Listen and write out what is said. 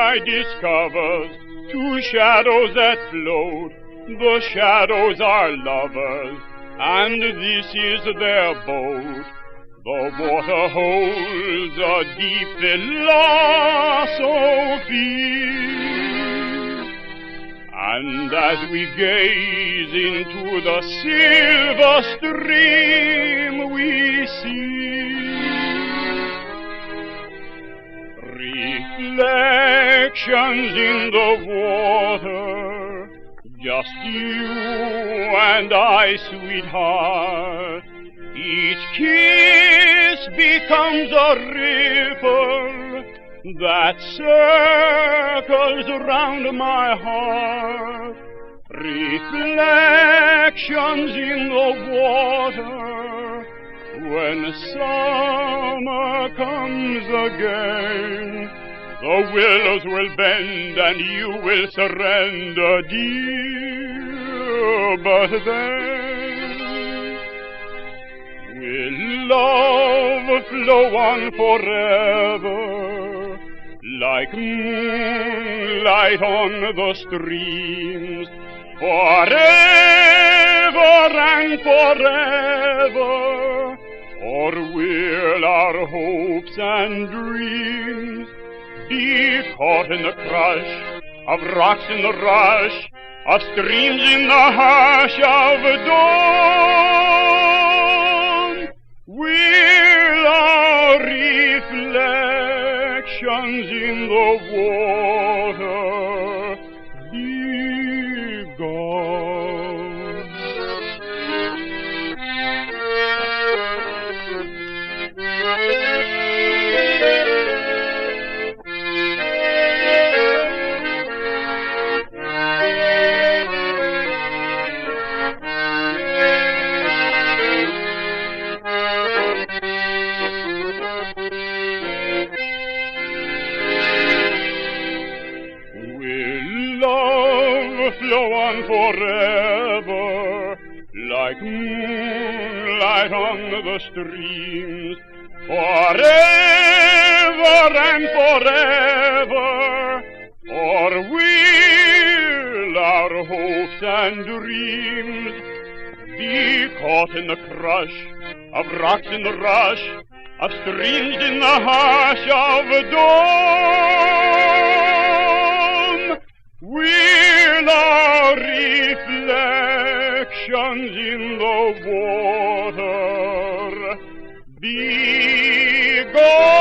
I discovered two shadows that float. The shadows are lovers, and this is their boat. The water holds a deep philosophy, and as we gaze into the silver stream, we see reflections in the water. Just you and I, sweetheart. Each kiss becomes a ripple that circles around my heart. Reflections in the water. When summer comes again, the willows will bend and you will surrender, dear. But then will love flow on forever, like moonlight on the streams, forever and forever? Or will our hopes and dreams be caught in the crush of rocks in the rush of streams in the hush of dawn? Will our reflections in the water be gone? Flow on forever, like moonlight on the streams, forever and forever? Or will our hopes and dreams be caught in the crush of rocks in the rush of streams in the hush of dawn? Will our reflections in the water be gone?